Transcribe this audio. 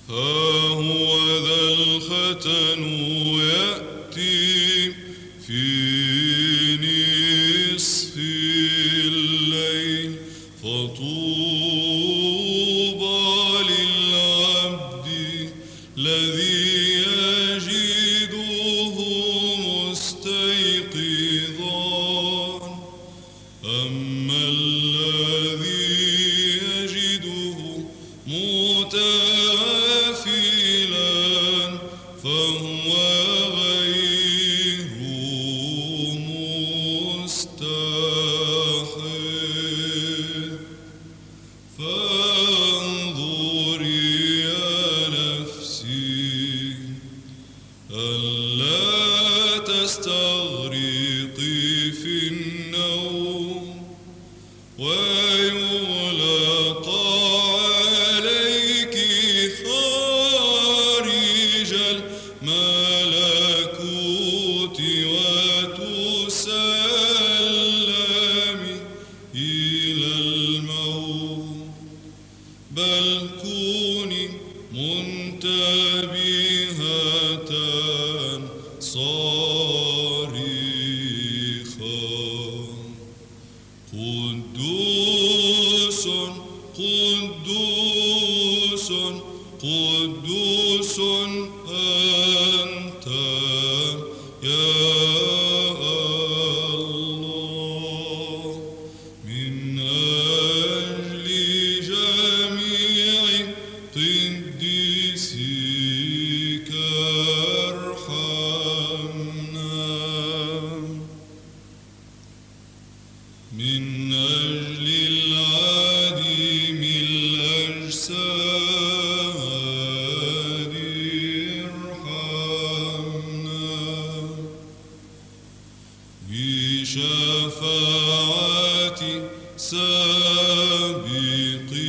ها هو ذا الختن يأتي في نصف الليل فطوبى للعبد الذي يجده مستيقظا أما الذي يجده متغافلا فهو غير مستحق فانظري يا نفسي ألا تستغرقي في النوم ويغلق عليك خارج الملكوت وتسلمي إلى الموت بل كوني منتبهة صارخة قدوس قدوس قدوس أنت يا الله من أجل جميع قديسيك ارحمنا من أجل العديم الأجساد ارحمنا بشفاعة سابق